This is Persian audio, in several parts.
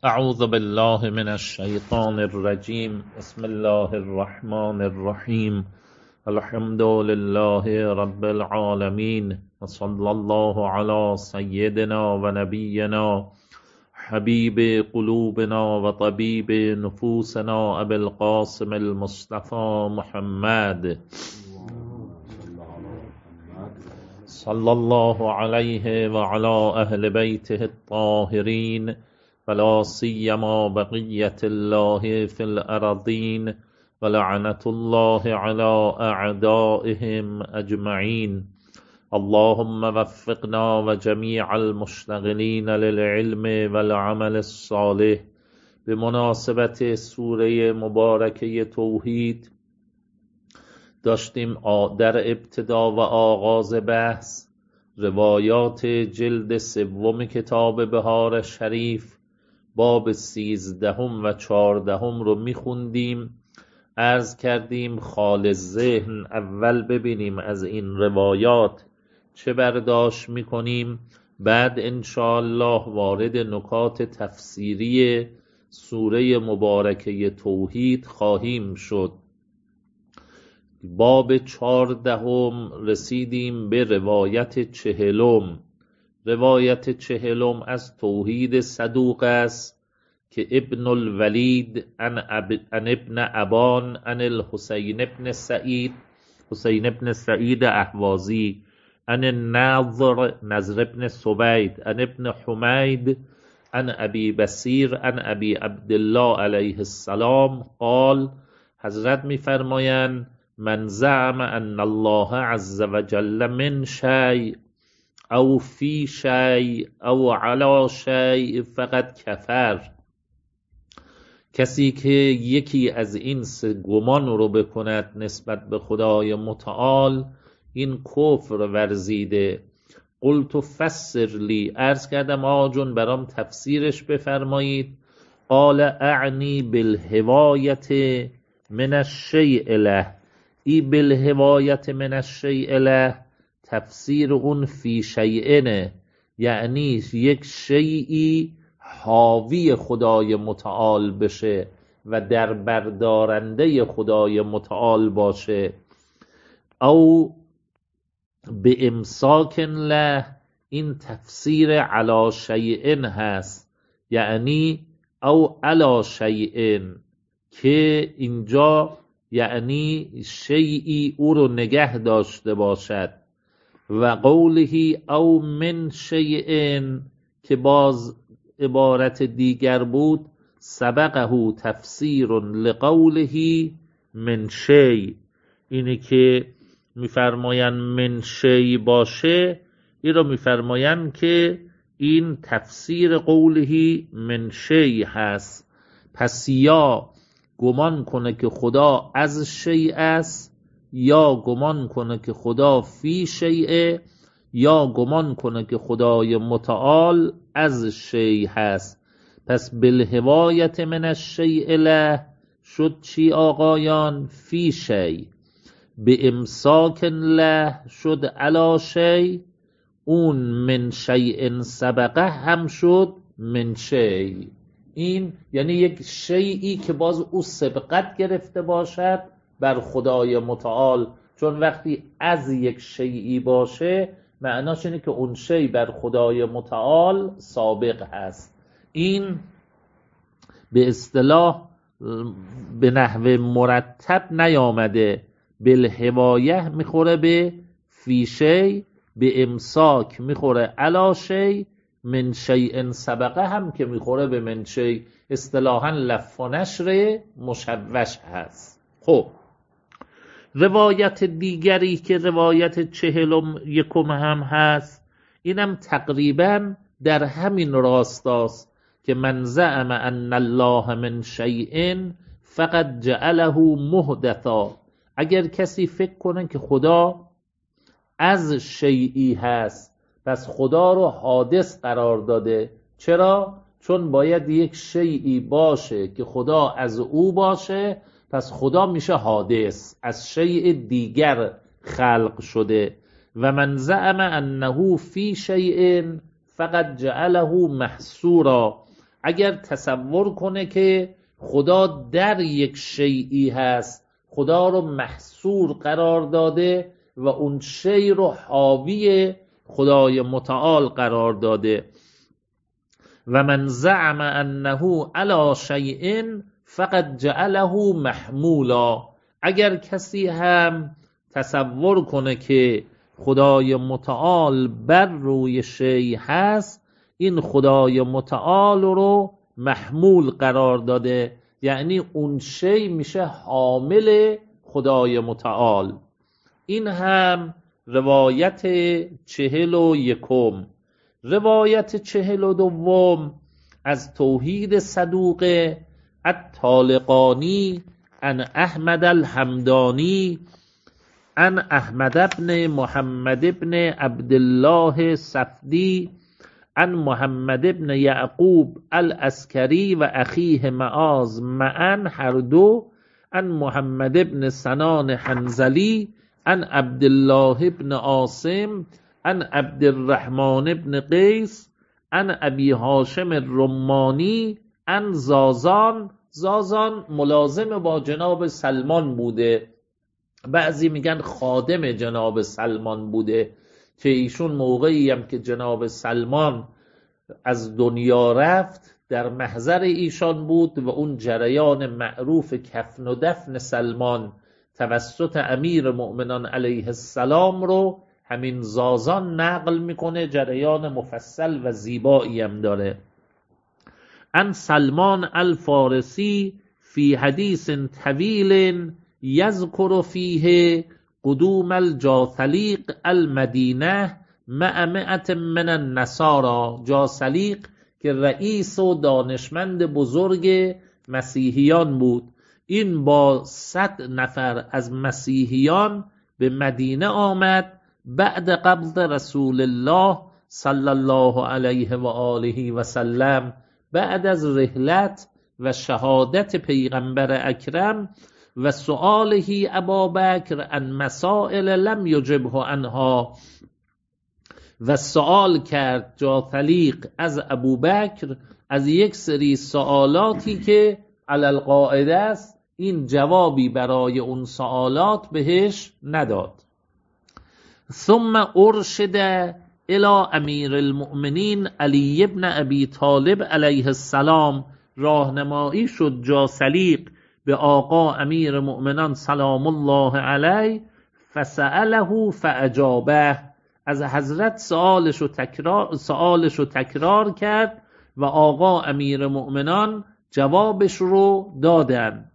اعوذ بالله من الشیطان الرجیم. بسم الله الرحمن الرحیم. الحمد لله رب العالمین و صلی الله علی سیدنا و نبینا حبیب قلوبنا و طبیب نفوسنا ابی القاسم المصطفى محمد صلی الله علیه و علی اهل بیته الطاهرین ولا سیما بقیت الله فی الارضین ولعنة الله على اعدائهم اجمعین. اللهم وفقنا و جمیع المشتغلین للعلم والعمل الصالح. به مناسبت سوره مبارکه توحید داشتیم در ابتدا و آغاز بحث روایات جلد سوم کتاب بهار شریف باب 13 و 14 رو میخوندیم. عرض کردیم خال ذهن اول ببینیم از این روایات چه برداشت میکنیم، بعد انشاءالله وارد نکات تفسیری سوره مبارکه توحید خواهیم شد. باب 14 رسیدیم به روایت 40. روایت 40 از توحید صدوق است که ابن الولید عن ابن ابان عن الحسین ابن سعید، حسین ابن سعید احوازی، عن نضر ابن سوید، عن ابن حمید، عن ابی بصیر، عن ابی عبدالله علیه السلام قال، حضرت میفرمایند من زعم ان الله عز وجل من شیء او فی شیء او علی شیء فقد کفر. کسی که یکی از این سه گمان رو بکند نسبت به خدای متعال این کفر ورزیده. قلت فسر لی، عرض کردم آقا جون برام تفسیرش بفرمایید. قال اعنی بالهوایت من الشیء له. ای بالهوایت من الشیء له تفسیر اون فی شیئنه، یعنی یک شیئی حاوی خدای متعال بشه و در بردارنده خدای متعال باشه. او به امساکن له، این تفسیر علی شیئن هست، یعنی او علی شیئن که اینجا یعنی شیئی او رو نگه داشته باشد. و قوله او من شیئن که باز عبارت دیگر بود، سبقه تفسیر لقوله من شیء. اینی که میفرماین من شیء باشه این رو میفرماین که این تفسیر قوله من شیء هست. پس یا گمان کنه که خدا از شیء است، یا گمان کنه که خدا فی شیء، یا گمان کنه که خدای متعال از شیء هست. پس بالهوایت من الشیء له شد چی آقایان؟ فی شیء. به امساک له شد علی شیء. اون من شیء سبقه هم شد من شیء. این یعنی یک شیئی که باز او سبقت گرفته باشد بر خدای متعال، چون وقتی از یک شیئی باشه معناش اینه که اون شیء بر خدای متعال سابق هست. این به اصطلاح به نحو مرتب نیامده. بالهوایه میخوره به فی شیء، به امساک میخوره علی شیء، من شیء سبقه هم که میخوره به من شیء. اصطلاحاً لف و نشر مشوش هست. خب روایت دیگری که روایت 41 هم هست، اینم تقریباً در همین راستاست که من زعم ان الله من شیء فقد جعله محدثا. اگر کسی فکر کنه که خدا از شیئی هست پس خدا رو حادث قرار داده. چرا؟ چون باید یک شیئی باشه که خدا از او باشه، پس خدا میشه حادث، از شیء دیگر خلق شده. و من زعم انه فی شیء فقد جعله محصورا. اگر تصور کنه که خدا در یک شیئی هست، خدا رو محصور قرار داده و اون شیء رو حاوی خدای متعال قرار داده. و من زعم انه علی شیء فقد جعله محمولا، اگر کسی هم تصور کنه که خدای متعال بر روی شیء هست، این خدای متعال رو محمول قرار داده، یعنی اون شیء میشه حامل خدای متعال. این هم روایت 41. روایت 42 از توحید صدوق الطالقانی عن احمد الحمدانی عن احمد بن محمد بن عبدالله صفدی عن محمد بن یعقوب العسکری و اخیه معاذ معا هر دو، عن محمد بن سنان حنظلی عن عبدالله بن عاصم عن عبدالرحمن بن قیس عن ابی هاشم الرمانی عن زازان. زازان ملازم با جناب سلمان بوده، بعضی میگن خادم جناب سلمان بوده، که ایشون موقعی هم که جناب سلمان از دنیا رفت در محضر ایشان بود و اون جریان معروف کفن و دفن سلمان توسط امیر مؤمنان علیه السلام رو همین زازان نقل میکنه، جریان مفصل و زیبایی هم داره. ان سلمان الفارسی فی حدیث طویل یذکر فیه قدوم الجاثلیق المدینه مع 100 من النصارى. جاثلیق که رئیس و دانشمند بزرگ مسیحیان بود، این با 100 نفر از مسیحیان به مدینه آمد بعد قبض رسول الله صلی الله علیه و آله و سلم، بعد از رحلت و شهادت پیغمبر اکرم و سؤاله ابابکر عن مسائل لم یجبه عنها، و سؤال کرد جاثلیق از ابوبکر از یک سری سوالاتی که علی القاعده است این جوابی برای اون سوالات بهش نداد. ثم ارشد الى امیر المؤمنین علی بن ابی طالب علیه السلام، راهنمایی شد جاثلیق به آقا امیر مؤمنان سلام الله علیه، فسأله فاجابه، از حضرت سآلش رو تکرار کرد و آقا امیر مؤمنان جوابش رو دادن.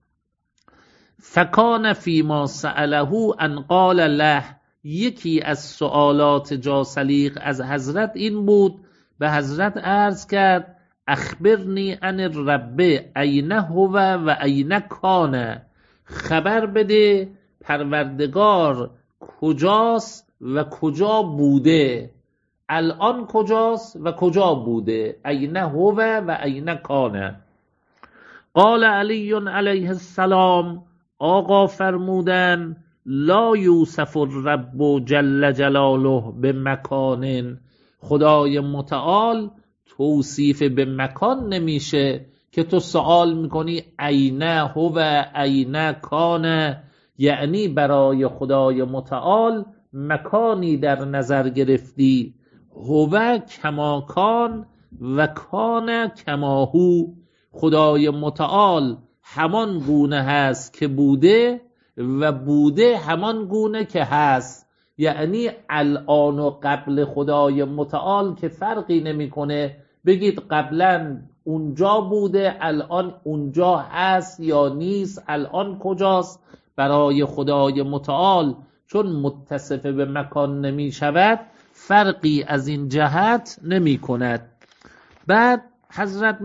فکان فیما سأله ان قال له، یکی از سوالات جاثلیق از حضرت این بود، به حضرت عرض کرد اخبرنی عن الرب این هو و این کان، خبر بده پروردگار کجاست و کجا بوده، الان کجاست و کجا بوده، این هو و این کان. قال علی علیه السلام، آقا فرمودن لا یوصف الرب جل جلاله به مکان، خدای متعال توصیف به مکان نمیشه که تو سوال میکنی این هو این کان، یعنی برای خدای متعال مکانی در نظر گرفتی، هو کما کان و کان کما هو، خدای متعال همان گونه هست که بوده و بوده همان گونه که هست، یعنی الان و قبل خدای متعال که فرقی نمیکنه، بگید قبلا اونجا بوده الان اونجا هست یا نیست، الان کجاست. برای خدای متعال چون متصف به مکان نمی شود فرقی از این جهت نمی کند. بعد حضرت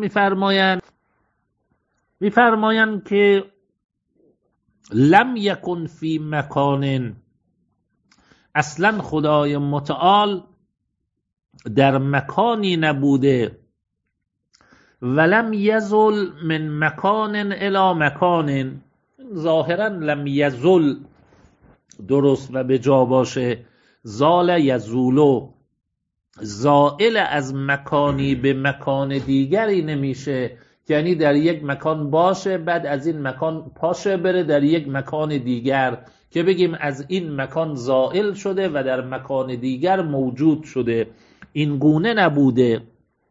میفرمایند که لم یکن فی مکان، اصلا خدای متعال در مکانی نبوده، ولم یزل من مکان الی مکان، ظاهرا لم یزل درست و به جا باشه، زال یزولو، زائل از مکانی به مکان دیگری نمیشه، یعنی در یک مکان باشه بعد از این مکان پاشه بره در یک مکان دیگر که بگیم از این مکان زائل شده و در مکان دیگر موجود شده. این گونه نبوده.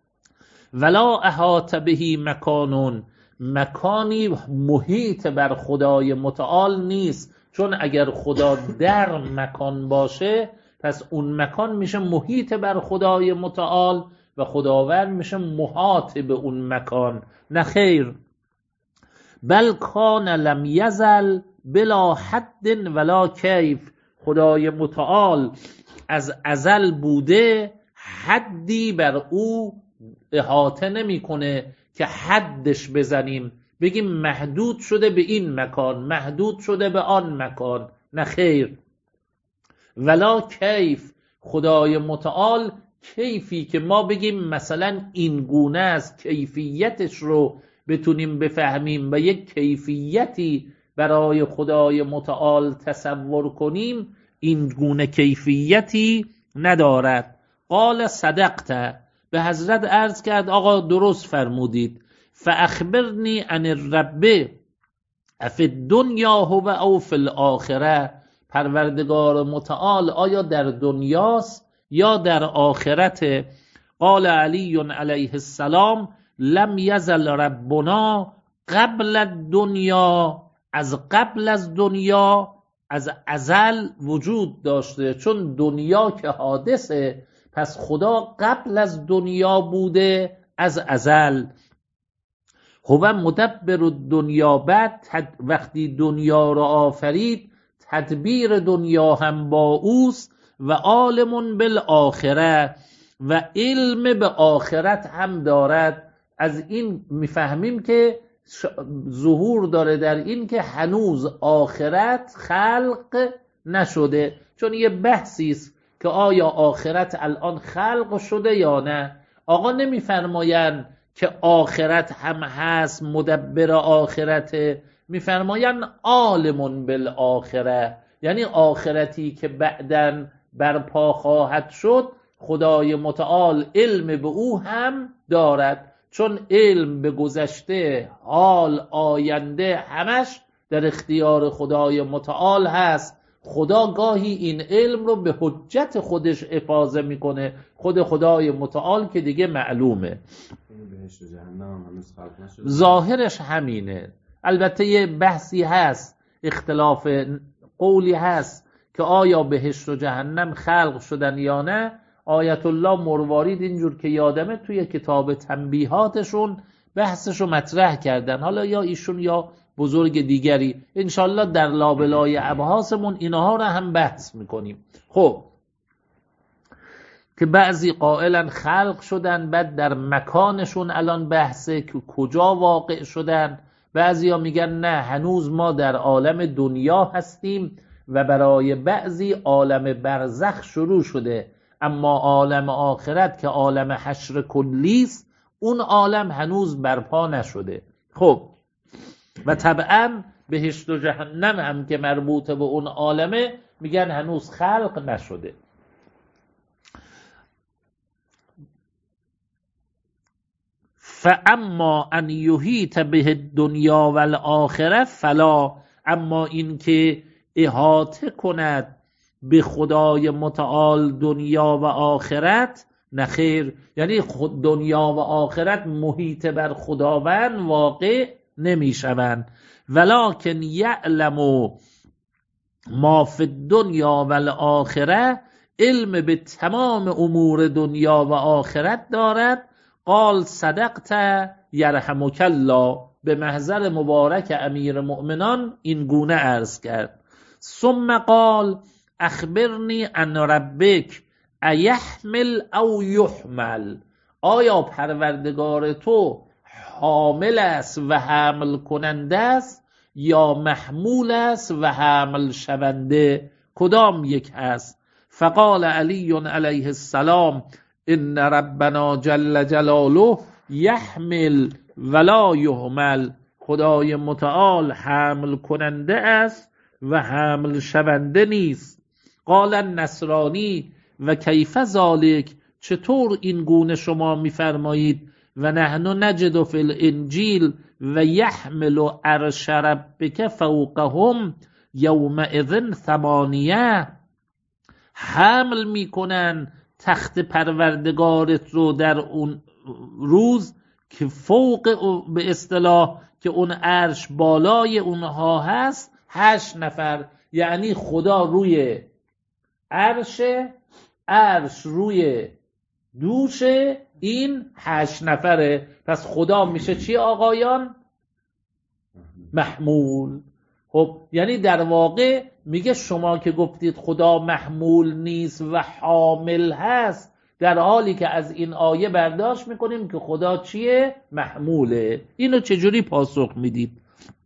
ولا احاط بهی مکانون، مکانی محیط بر خدای متعال نیست، چون اگر خدا در مکان باشه پس اون مکان میشه محیط بر خدای متعال و خداوند میشه محاط به اون مکان. نه خیر. بل کان لم یزل بلا حد ولا کیف، خدای متعال از ازل بوده، حدی بر او احاطه نمیکنه که حدش بزنیم بگیم محدود شده به این مکان، محدود شده به آن مکان. نه خیر. ولا کیف، خدای متعال کیفی که ما بگیم مثلا این گونه است کیفیتش رو بتونیم بفهمیم و یک کیفیتی برای خدای متعال تصور کنیم، این گونه کیفیتی ندارد. قال صدقت، به حضرت عرض کرد آقا درست فرمودید. فاخبرنی عن الرب افی الدنیا هو او فی الاخره، پروردگار متعال آیا در دنیاست یا در آخرت؟ قال علی علیه السلام لم یزل ربنا قبل الدنیا، از قبل از دنیا از ازل وجود داشته، چون دنیا که حادثه پس خدا قبل از دنیا بوده از ازل. هو مدبر الدنیا، بعد وقتی دنیا را آفرید تدبیر دنیا هم با اوست و عالم بالآخره، و علم به آخرت هم دارد. از این میفهمیم که ظهور داره در این که هنوز آخرت خلق نشده، چون یه بحثی است که آیا آخرت الان خلق شده یا نه. آقا نمیفرمایند که آخرت هم هست مدبر آخرته، میفرمایند عالم بالآخره، یعنی آخرتی که بعداً برپا خواهد شد خدای متعال علم به او هم دارد، چون علم به گذشته، حال، آینده همش در اختیار خدای متعال هست. خدا گاهی این علم رو به حجت خودش افاضه میکنه، خود خدای متعال که دیگه معلومه. بهشت و جهنم هنوز خلق نشده. ظاهرش همینه. البته یه بحثی هست، اختلاف قولی هست که آیا بهشت و جهنم خلق شدن یا نه. آیت الله مروارید اینجور که یادمه توی کتاب تنبیهاتشون بحثشو مطرح کردن، حالا یا ایشون یا بزرگ دیگری، انشالله در لابلای ابحاثمون اینها رو هم بحث میکنیم. خب که بعضی قائلن خلق شدن بعد در مکانشون الان بحثه که کجا واقع شدن، بعضی ها میگن نه هنوز ما در عالم دنیا هستیم و برای بعضی عالم برزخ شروع شده، اما عالم آخرت که عالم حشر کلی است اون عالم هنوز برپا نشده. خب و طبعا بهشت و جهنم هم که مربوط به اون عالمه میگن هنوز خلق نشده. فاما ان یحیط به الدنیا و الاخره فلا، اما این که احاطه کند به خدای متعال دنیا و آخرت، نخیر، یعنی دنیا و آخرت محیط بر خداوند واقع نمی شوند. ولکن یعلم ما فی الدنیا و الاخره، علم به تمام امور دنیا و آخرت دارد. قال صدقت یرحمک الله، به محضر مبارک امیر مؤمنان این گونه عرض کرد. ثم قال اخبرنی عن ربک ایحمل او یحمل، آیا پروردگار تو حامل است و حمل کننده است یا محمول است و حمل شونده، کدام یک هست؟ فقال علی علیه السلام ان ربنا جل جلاله یحمل ولا یحمل، خدای متعال حمل کننده است و حمل شونده نیست. قال النصرانی و کیف ذالک، چطور این گونه شما میفرمایید و نحن نجد فی الانجیل و یحمل عرش ربک فوقهم یومئذ ثمانیه، حمل میکنن تخت پروردگارت رو در اون روز که فوق به اصطلاح که اون عرش بالای اونها هست 8 نفر. یعنی خدا روی عرش روی دوش این 8 نفره. پس خدا میشه چی آقایان؟ محمول. خب یعنی در واقع میگه شما که گفتید خدا محمول نیست و حامل هست، در حالی که از این آیه برداشت میکنیم که خدا چیه؟ محموله. اینو چجوری پاسخ میدید؟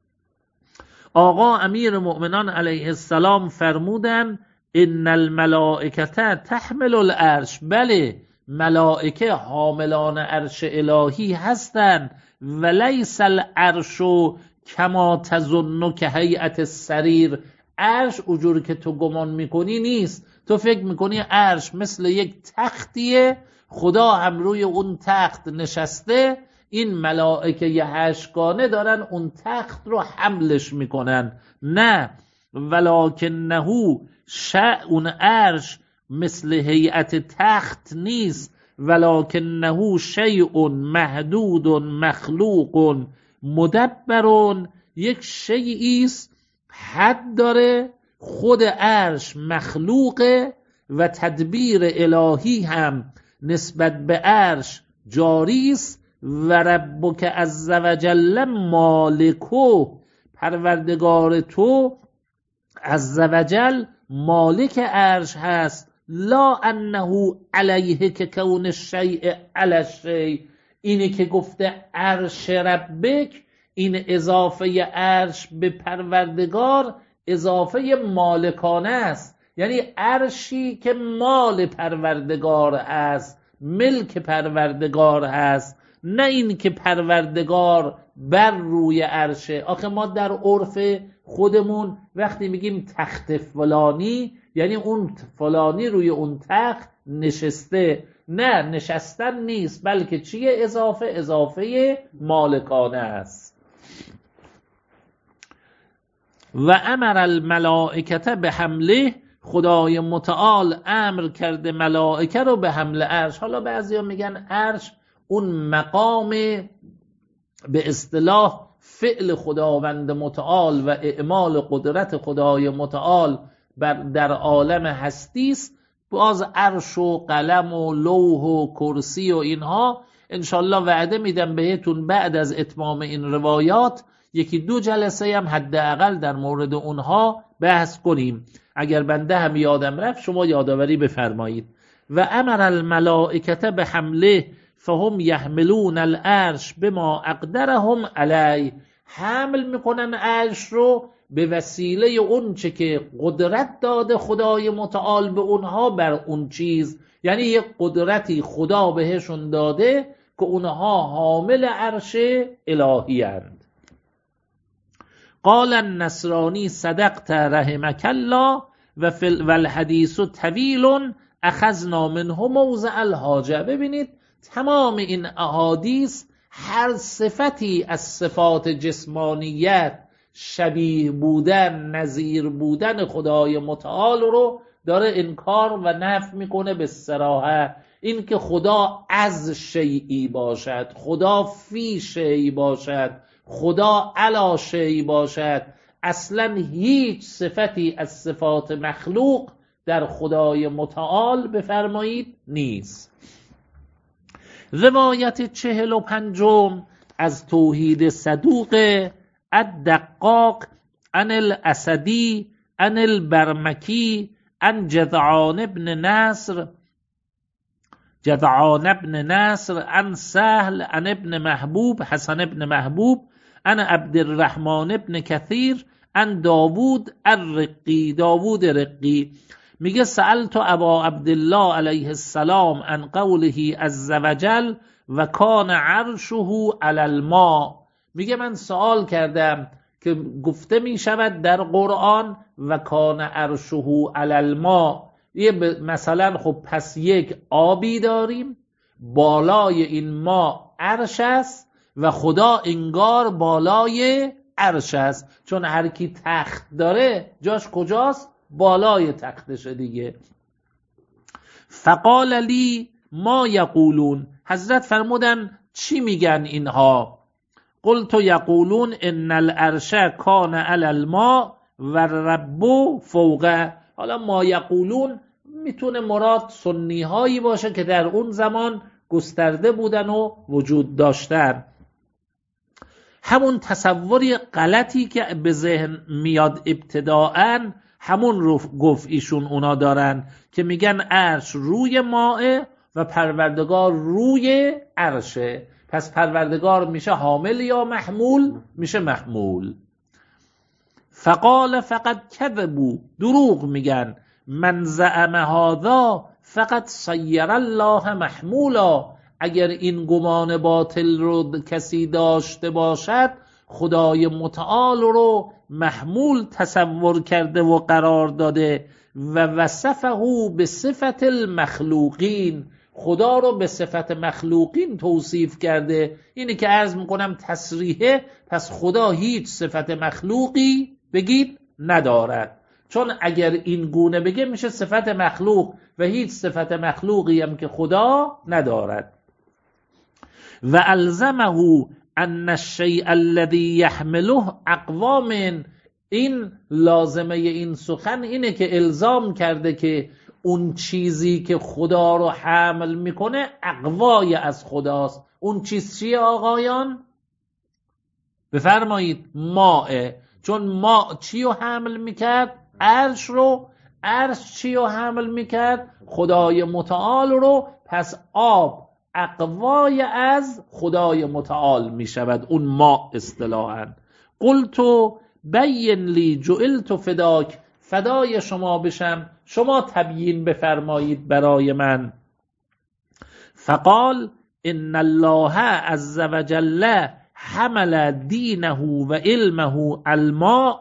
آقا امیر مؤمنان علیه السلام فرمودن ان الملائکه تحمل العرش، بله ملائکه حاملان عرش الهی هستند، ولیس العرش کما تظن که هیئت السریر، عرش اونجوری که تو گمان میکنی نیست. تو فکر میکنی عرش مثل یک تختیه، خدا هم روی اون تخت نشسته، این ملائکه 8 گانه دارن اون تخت رو حملش میکنن. نه، ولکنه اون عرش مثل هیئت تخت نیست، ولکنه شیء محدود مخلوق مدبر، یک شیئی است حد داره، خود عرش مخلوقه و تدبیر الهی هم نسبت به عرش جاری است. و ربک عز وجل مالکو، پروردگار تو عز وجل مالک عرش هست. لا انه علیه که کون الشیء علی الشیء، اینی که گفته عرش ربک، این اضافه عرش به پروردگار اضافه مالکانه است، یعنی عرشی که مال پروردگار است، ملک پروردگار هست، نه این که پروردگار بر روی عرشه. آخه ما در عرف خودمون وقتی میگیم تخت فلانی یعنی اون فلانی روی اون تخت نشسته، نه نشستن نیست، بلکه چیه؟ اضافه مالکانه است. و امر الملائکه به حمله، خدای متعال امر کرده ملائکه رو به حمل عرش. حالا بعضیا میگن عرش اون مقام به اصطلاح فعل خداوند متعال و اعمال قدرت خدای متعال در عالم هستی است. باز عرش و قلم و لوح و کرسی و اینها انشالله وعده میدم بهتون بعد از اتمام این روایات 1-2 جلسه هم حداقل در مورد اونها بحث کنیم. اگر بنده هم یادم رفت شما یادآوری بفرمایید. و امر الملائکه به حمله فهم یحملون العرش بما اقدرهم علی، حمل میکنن عرش رو به وسیله اون چه که قدرت داده خدای متعال به اونها بر اون چیز، یعنی یک قدرتی خدا بهشون داده که اونها حامل عرش الهی اند. قال النصرانی صدقت رحمک الله و الحدیث طویل اخذنا منه موضع الحاجه. ببینید تمام این احادیث هر صفتی از صفات جسمانیت، شبیه بودن، نظیر بودن خدای متعال رو داره انکار و نفی میکنه به صراحت. این که خدا از شیئی باشد، خدا فی شیئی باشد، خدا علی شیئی باشد، اصلا هیچ صفتی از صفات مخلوق در خدای متعال بفرمایید نیست. روایت 45 از توحید صدوق الدقاق عن الاسدی عن البرمکی عن جذعان بن نصر عن سهل عن ابن محبوب حسن ابن محبوب عن عبد الرحمن ابن کثیر عن داوود الرقی، داوود رقی میگه سألت ابا عبدالله علیه السلام عن قوله عز وجل و کان عرشه علی الماء، میگه من سوال کردم که گفته میشود در قرآن و کان عرشه علی الماء، مثلا خب پس یک آبی داریم، بالای این ما عرش است و خدا انگار بالای عرش است، چون هر کی تخت داره جاش کجاست؟ بالای تختشه دیگه. فقال لی ما یقولون، حضرت فرمودن چی میگن اینها؟ قلت یقولون ان العرش کان علی الماء و الرب فوقه. حالا ما یقولون میتونه مراد سنی هایی باشه که در اون زمان گسترده بودن و وجود داشتن. همون تصوری غلطی که به ذهن میاد ابتداءً همون رو گفت ایشون اونا دارن که میگن عرش روی ماه و پروردگار روی عرشه، پس پروردگار میشه حامل یا محمول؟ میشه محمول. فقال فقط کذبوا، دروغ میگن. من زعم هذا فقط صیر الله محمولا، اگر این گمان باطل رو کسی داشته باشد خدای متعال رو محمول تصور کرده و قرار داده و وصفه به صفت المخلوقین، خدا رو به صفت مخلوقین توصیف کرده. اینی که عرض میکنم تصریحه، پس خدا هیچ صفت مخلوقی بگید ندارد، چون اگر این گونه بگه میشه صفت مخلوق و هیچ صفت مخلوقی هم که خدا ندارد. و الزمه ان الشیء الذی یحمله اقوا من، این لازمه این سخن اینه که الزام کرده که اون چیزی که خدا رو حمل میکنه اقوای از خداست. اون چیز چیه آقایان؟ بفرمایید. ماء، چون ماء چی رو حمل میکرد؟ عرش رو. عرش چی رو حمل میکرد؟ خدای متعال رو. پس آب اقوای از خدای متعال میشود، اون ماء اصطلاحاً. قلت بین لی جعلت فداک، فدای شما بشم، شما تبیین بفرمایید برای من. فقال ان الله عز وجل حمل دینه و علمه الماء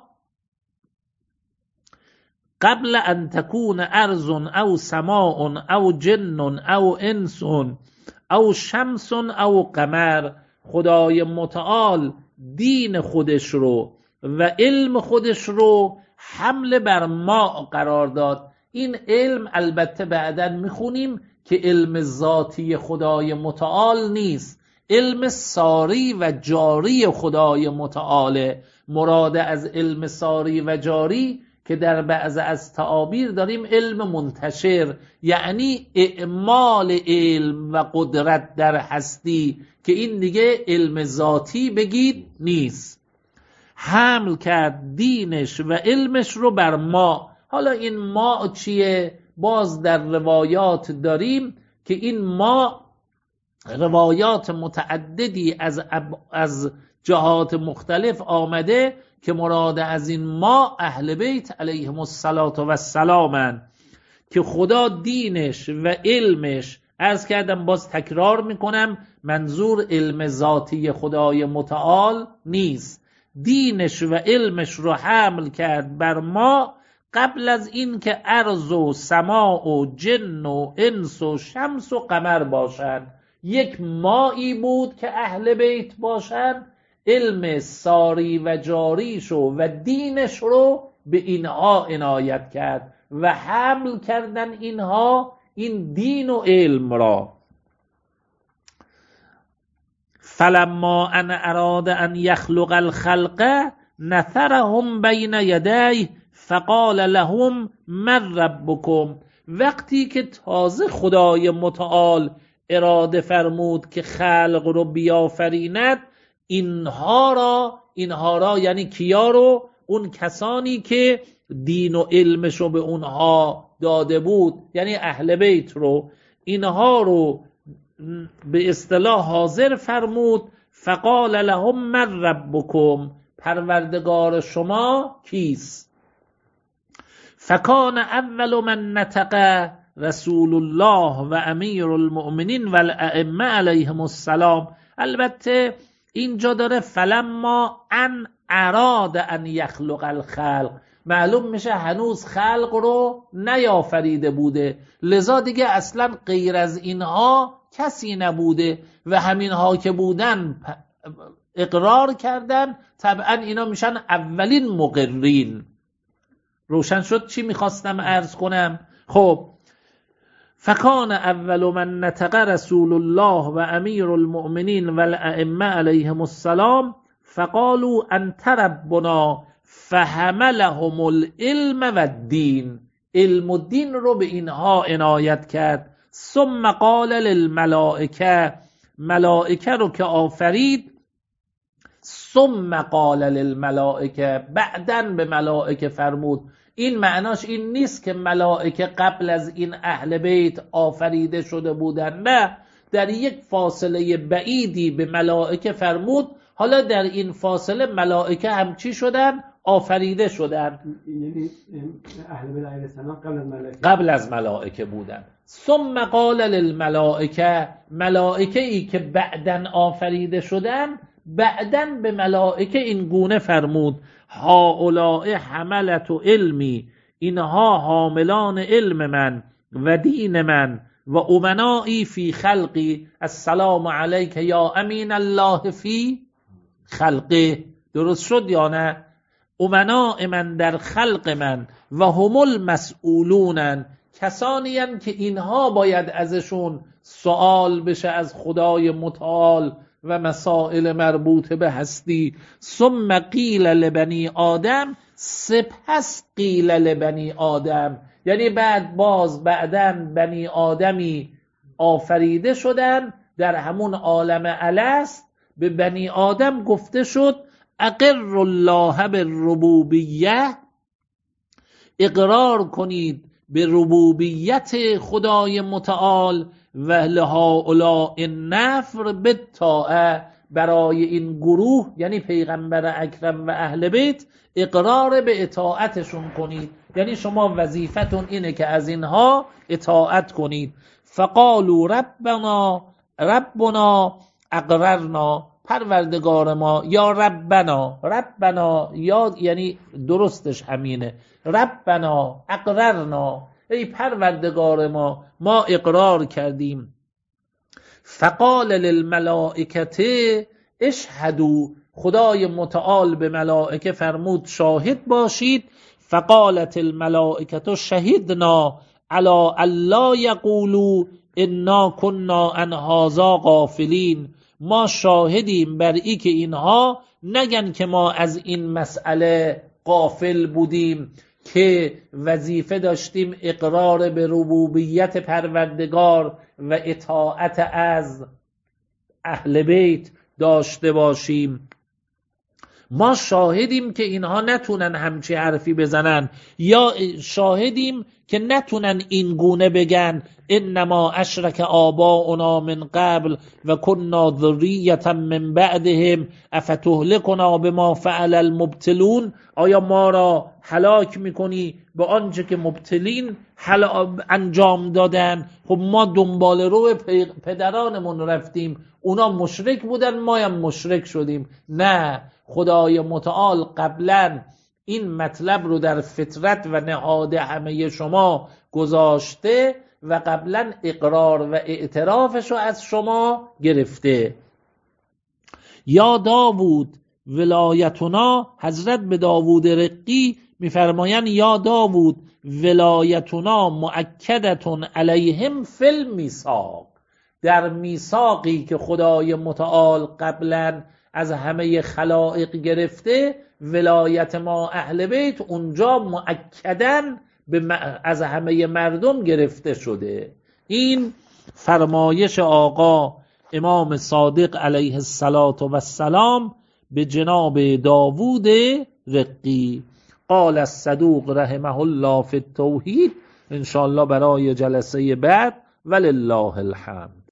قبل ان تكون ارض او سماء او جن او انس او شمس او قمر. خدای متعال دین خودش رو و علم خودش رو حمل بر ماء قرار داد. این علم البته بعداً میخونیم که علم ذاتی خدای متعال نیست، علم ساری و جاری خدای متعاله. مراد از علم ساری و جاری که در بعض از تعابیر داریم علم منتشر، یعنی اعمال علم و قدرت در هستی، که این دیگه علم ذاتی بگید نیست. حمل کرد دینش و علمش رو بر ما. حالا این ما چیه؟ باز در روایات داریم که این ما روایات متعددی از جهات مختلف آمده که مراد از این ما اهل بیت علیهم السلام که خدا دینش و علمش، عرض کردم باز تکرار میکنم، منظور علم ذاتی خدای متعال نیست، دینش و علمش رو حمل کرد بر ما قبل از این که ارض و سماع و جن و انس و شمس و قمر باشد. یک مایی بود که اهل بیت باشد، علم ساری و جاریش و دینش رو به اینها عنایت کرد و حمل کردن اینها این دین و علم را. فلما ان اراد ان یخلق الخلق نثرهم بین یدیه فقال لهم من ربکم. وقتی که تازه خدای متعال اراده فرمود که خلق رو بیافریند، اینها را یعنی کیا رو؟ اون کسانی که دین و علمش رو به اونها داده بود، یعنی اهل بیت رو، اینها رو به اصطلاح حاضر فرمود. فقال لهم من ربکم، پروردگار شما کیست؟ فکان اول من نطق رسول الله و امیر المؤمنین و الائمه علیهم السلام. البته اینجا داره فلما ان اراد ان یخلق الخلق، معلوم میشه هنوز خلق رو نیافریده بوده، لذا دیگه اصلا غیر از اینها کسی نبوده و همینها که بودن اقرار کردن، طبعا اینا میشن اولین مقرین. روشن شد چی میخواستم عرض کنم؟ خب فکان اول من نطق رسول الله و امیر المؤمنین و الائمه علیهم السلام فقالوا انت ربنا فحملهم العلم و الدین. علم و دین رو به اینها عنایت کرد. ثم قال للملائکه، ملائکه رو که آفرید، ثم قال للملائکه، بعدن به ملائکه فرمود. این معناش این نیست که ملائکه قبل از این اهل بیت آفریده شده بودن، نه، در یک فاصله بعیدی به ملائکه فرمود، حالا در این فاصله ملائکه هم چی شدن؟ آفریده شدن. یعنی اهل بیت علیه السلام قبل از ملائکه بودن. ثم قال للملائکه، ملائکه ای که بعدن آفریده شدن، بعدن به ملائکه این گونه فرمود: هؤلاء حملت علمی، اینها حاملان علم من و دین من و امنایی فی خلقی، السلام علیک یا امین الله فی خلقه. درست شد یا نه؟ امناء من در خلق من و هم المسئولون، کسانی هستند که اینها باید ازشون سوال بشه از خدای متعال و مسائل مربوط به هستی. ثم قیل لبنی آدم، سپس قیل لبنی آدم، یعنی بعدن بنی آدمی آفریده شدن در همون عالم الست، به بنی آدم گفته شد اقر الله بالربوبیه، اقرار کنید به ربوبیت خدای متعال، و لهؤلاء النفر بالطاعه، برای این گروه یعنی پیغمبر اکرم و اهل بیت اقرار به اطاعتشون کنید، یعنی شما وظیفتون اینه که از اینها اطاعت کنید. فقالوا ربنا اقررنا، پروردگار ما، یا ربنا یا یعنی درستش همینه، ربنا اقررنا، ای پروردگار ما اقرار کردیم. فقال للملائکه اشهدوا، خدای متعال به ملائکه فرمود شاهد باشید. فقالت الملائکه شهدنا علی الا یقولوا انا كنا عن هذا غافلین، ما شاهدیم بر ای که اینها نگن که ما از این مسئله غافل بودیم، که وظیفه داشتیم اقرار به ربوبیت پروردگار و اطاعت از اهل بیت داشته باشیم. ما شاهدیم که اینها نتونن همچی حرفی بزنن، یا شاهدیم که نتونن این گونه بگن انما اشرک آباؤنا من قبل و کنا ذریة من بعدهم افتهلکنا بما فعل المبتلون، آیا ما را هلاک میکنی به آنچه که مبتلین انجام دادن؟ خب ما دنبال رو پدرانمون رفتیم، اونا مشرک بودن، ما هم مشرک شدیم. نه، خدای متعال قبلا این مطلب رو در فطرت و نهاد همه شما گذاشته و قبلا اقرار و اعترافش رو از شما گرفته. یا داوود ولایتنا، حضرت به داوود رقی میفرمایند یا داوود ولایتنا مؤکدتون علیهم فی المیثاق، در میثاقی که خدای متعال قبلا از همه خلائق گرفته، ولایت ما اهل بیت اونجا مؤکداً از همه مردم گرفته شده. این فرمایش آقا امام صادق علیه السلام به جناب داوود رقی. قال الصدوق رحمه الله فی التوحید، انشاءالله برای جلسه بعد. ولله الحمد.